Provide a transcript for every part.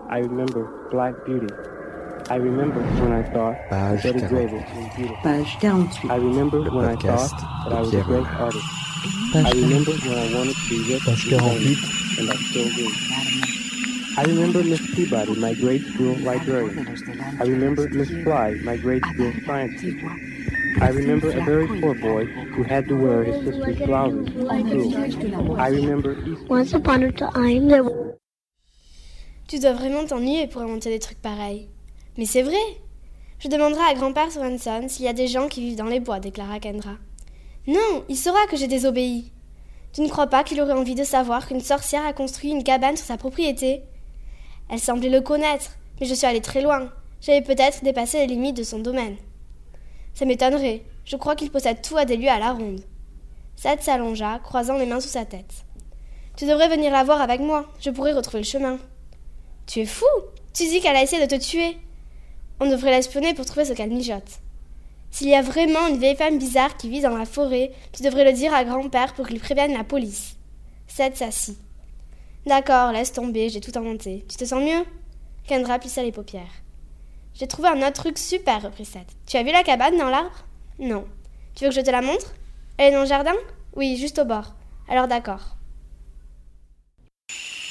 I remember Black Beauty. I remember when I thought Page Betty 48. Grable was beautiful. Page 48. I remember Le when I podcast thought that de I was a Pierre great Roland. artist. Page I 48. remember when I wanted to be rich Page and 48. famous, and I still do. I remember Miss Peabody, my grade school librarian. I remember Miss Fly, my grade school science teacher. I remember a very poor boy who had to wear his sister's blouses to school. I remember Easter. Once upon a time, there was... Tu dois vraiment t'ennuyer pour inventer des trucs pareils. Mais c'est vrai. Je demanderai à grand-père Swanson s'il y a des gens qui vivent dans les bois, déclara Kendra. Non, il saura que j'ai désobéi. Tu ne crois pas qu'il aurait envie de savoir qu'une sorcière a construit une cabane sur sa propriété ? Elle semblait le connaître, mais je suis allée très loin. J'avais peut-être dépassé les limites de son domaine. Ça m'étonnerait. Je crois qu'il possède tout à des lieux à la ronde. Seth s'allongea, croisant les mains sous sa tête. Tu devrais venir la voir avec moi. Je pourrais retrouver le chemin. Tu es fou. Tu dis qu'elle a essayé de te tuer. On devrait l'espionner pour trouver ce qu'elle mijote. S'il y a vraiment une vieille femme bizarre qui vit dans la forêt, tu devrais le dire à grand-père pour qu'il prévienne la police. Seth s'assit. D'accord, laisse tomber, j'ai tout inventé. Tu te sens mieux ? Kendra plissa les paupières. J'ai trouvé un autre truc super, reprit Seth. Tu as vu la cabane dans l'arbre ? Non. Tu veux que je te la montre ? Elle est dans le jardin ? Oui, juste au bord. Alors d'accord.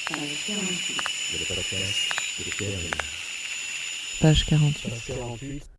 Page 48. Page 48.